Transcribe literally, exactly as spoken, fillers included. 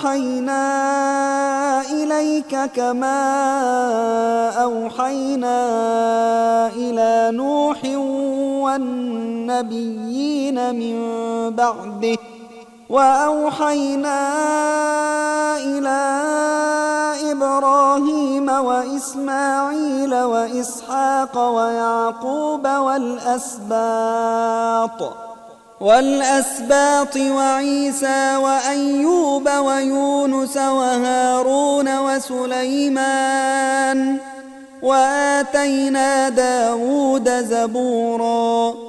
أوحينا إليك كما أوحينا إلى نوح والنبيين من بعده وأوحينا إلى إبراهيم وإسماعيل وإسحاق ويعقوب والأسباط والأسباط وعيسى وأيوب ويونس وهارون وسليمان وآتينا داود زبوراً